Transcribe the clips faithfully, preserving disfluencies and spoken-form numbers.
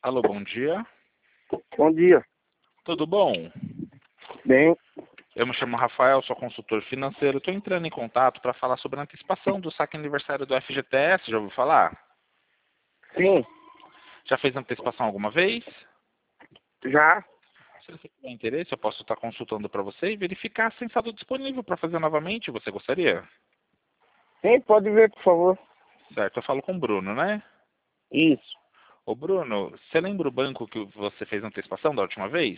Alô, bom dia. Bom dia. Tudo bom? Bem, Eu me chamo Rafael, sou consultor financeiro. Estou entrando em contato para falar sobre a antecipação do saque aniversário do F G T S. Já ouviu falar? sim, Já fez antecipação alguma vez? já. Se você tiver interesse, eu posso estar consultando para você e verificar se tem saldo disponível para fazer novamente. Você gostaria? Sim, pode ver, por favor. Certo, eu falo com o Bruno, né? Isso. Ô Bruno, você lembra o banco que você fez a antecipação da última vez?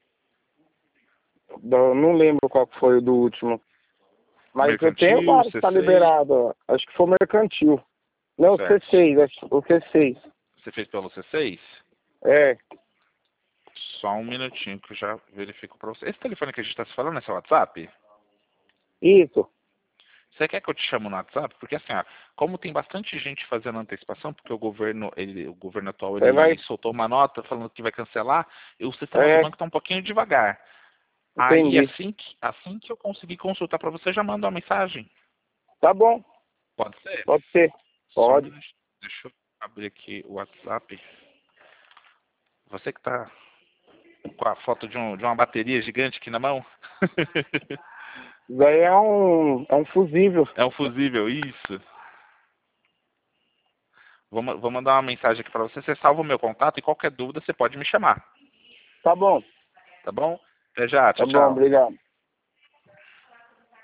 Do- não lembro qual que foi o do último. Mas eu tenho Mercantil, vários que tá C seis? liberado. Ó. Acho que foi o mercantil. Não, o Certo. C seis, acho, o C seis. Você fez pelo C seis? É, Só um minutinho que eu já verifico para você. Esse telefone que a gente está se falando é seu WhatsApp? isso. Você quer que eu te chame no WhatsApp? Porque assim, ó, como tem bastante gente fazendo antecipação, porque o governo, ele, o governo atual Você vai. ele soltou uma nota falando que vai cancelar, e o sistema do É, banco está um pouquinho devagar. Aí entendi. assim que, assim que eu conseguir consultar para você, eu já mando uma mensagem. Tá bom, Pode ser? pode ser. Só um Pode. minuto. Deixa eu abrir aqui o WhatsApp. Você que tá com a foto de, um, de uma bateria gigante aqui na mão. Isso daí é um, é um fusível. É um fusível, isso. Vou, ma- vou mandar uma mensagem aqui para você. Você salva o meu contato e qualquer dúvida você pode me chamar. Tá bom, Tá bom? Até já. tá Tchau, bom, tchau. obrigado.